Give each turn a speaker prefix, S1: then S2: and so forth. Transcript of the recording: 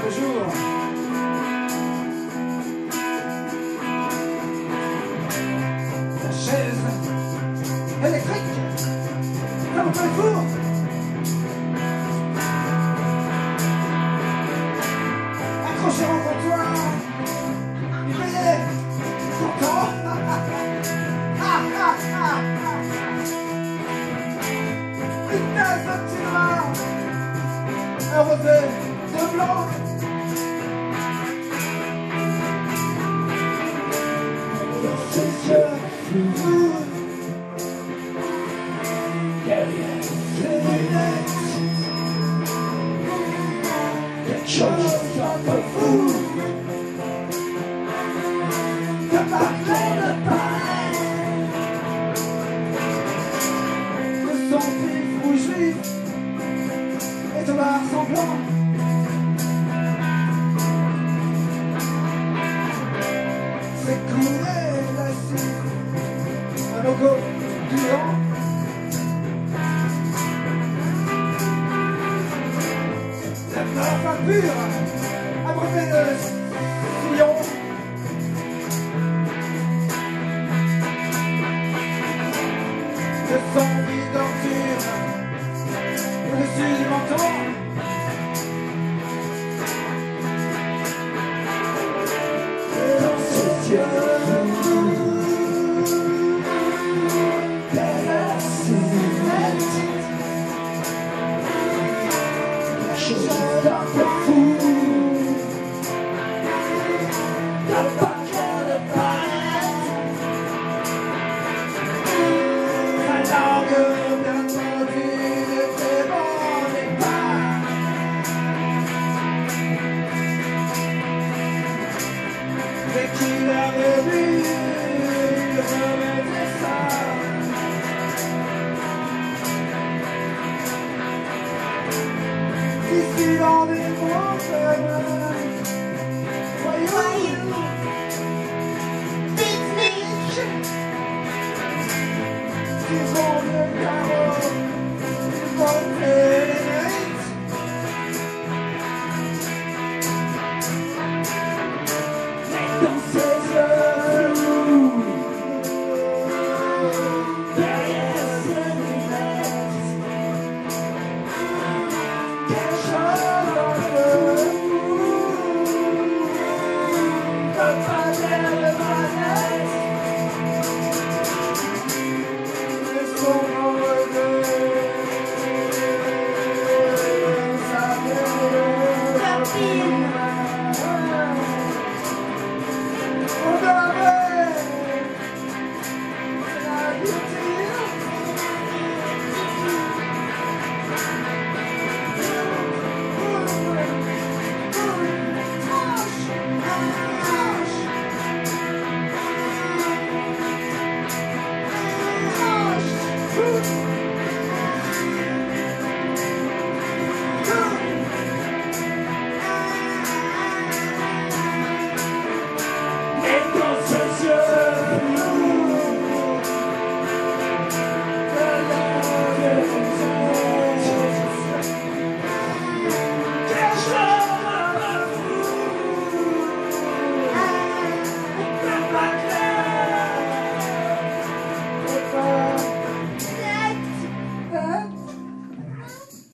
S1: le jour. La chaise électrique, comme un four. Accroché au comptoir, il payait content. Une tasse de petit noir, un rosé de blanc. Dans ses yeux flous, derrière ses lunettes, quelque chose d'un peu fou. De parler de paraître, de son pif rouge vif et de bar semblant. C'est couler la cire, un logo client. La meuf impure, abreuvée de sillon. De son d'ordure au-dessus du menton. Et dans ses yeux, derrière ses lunettes, la chose d'un peu fou, d'un paquet de paillettes. La langue bien tendue de très bon départ. Dès qu'il avait vu, il remettait ça. Ici dans des montagnes, voyous, pique-nique. Ils ont le carreau, ils vont les mérites. Mais dans ses yeux, derrière ses lunettes, quelque chose d'un peu fou, comme pas l'air de manette.